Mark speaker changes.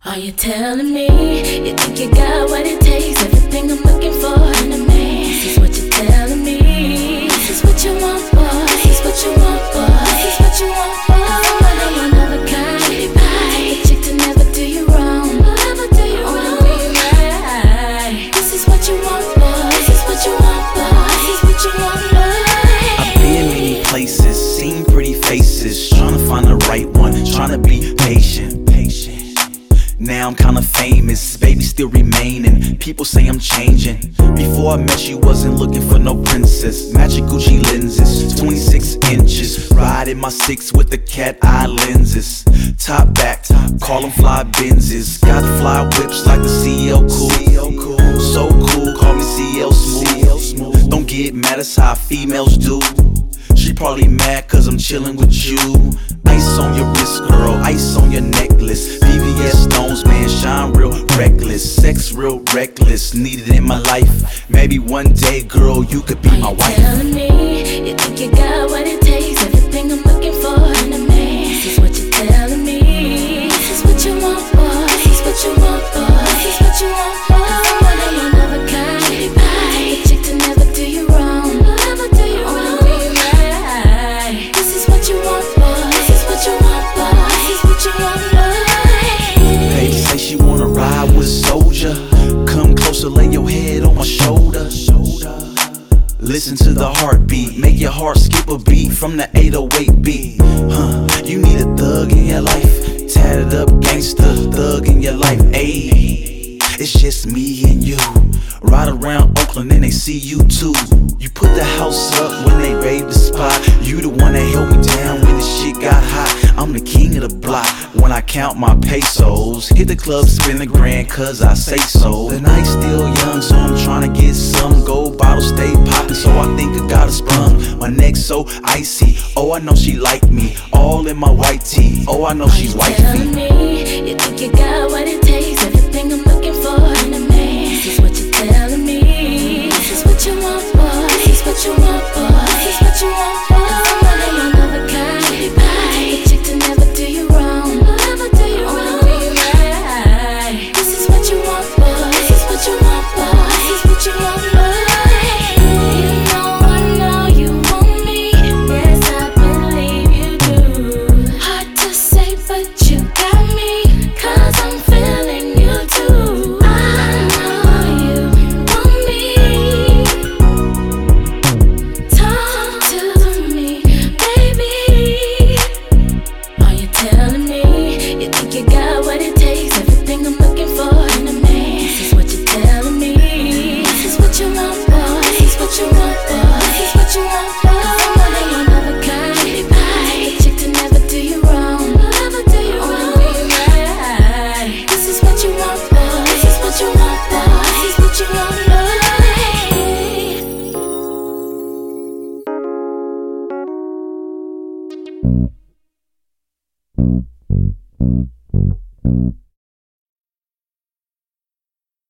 Speaker 1: Are you telling me you think you got what it takes? Everything I'm looking for in a man. This is what you're telling me. This is what you want, boy. This is what you want, boy. This is what you want, boy. Somebody one of a kind. Cutie pie. A chick to never do you wrong. Never do you wrong. Be right. This is what you want, boy. This is what you want, boy. This is what you want, boy.
Speaker 2: I've been many places, seen pretty faces, trying to find the right one, trying to be patient. Now I'm kinda famous, baby still remaining. People say I'm changing. Before I met you, wasn't looking for no princess. Magic Gucci lenses, 26 inches. Riding my six with the cat eye lenses. Top back, call them fly Benzes. Got fly whips like the CL Cool. So cool, call me CL Smooth. Don't get mad, it's how females do. She probably mad cause I'm chillin' with you. Ice on your wrist, girl, ice on your necklace. VVS stones, man, shine real reckless. Sex real reckless, need it in my life. Maybe one day, girl, you could be my wife.
Speaker 1: Telling me you think you got what it takes? Everything I'm looking for in a man. This is what you're telling me. This is what you want, boy. This is what you want, boy. This is what you want, boy. Somebody one of a kind. Cutie pie. A chick to never do you wrong. Never do you wrong. Be right. This is what you want, boy. This is what you want, boy. This is what you want, boy.
Speaker 2: Baby say she wanna ride with a soldier. Come closer, lay your head on my shoulder. Listen to the heartbeat, make your heart skip a beat from the 808 beat. You need a thug in your life, tatted up gangster, thug in your life. Ayy, it's just me and you. Ride around Oakland and they see you too. You put the house up when they raid the spot. You the one that held me down when the shit got hot. I'm the king of the block when I count my pesos. Hit the club, spend the grand cause I say so. The night's still young, so I'm trying to get some. Gold bottle stay poppin', so I think I got a sprung. My neck so icy, oh I know she like me. All in my white tee, oh I know she's wifey.
Speaker 1: Telling me you think you got what it takes? Everything I'm looking for in a man. This is what you're telling me. This is what you want, boy. This is what you want, boy. This is what you want, boy. Somebody one of a kind. Cutie pie. A chick to never do you wrong. Never do you wrong. Be right. This is what you want, boy. This is what you want, boy. This is what you want, boy. You know I know you want me. Yes, I believe you do. Hard to say, but you got me. Cause I'm feeling you too. I know you want me. Talk to me, baby. Are you telling me you think you got what it takes? Everything I'm looking for in a man. This is what you're telling me. This is what you want, boy. This is what you want, boy. This is what you want, boy. Somebody one of a kind. Cutie pie. A chick to never do you wrong. Never do you wrong. Be right. This is what you want, boy. This is what you want, boy. This is what you want, boy.
Speaker 3: Thank you.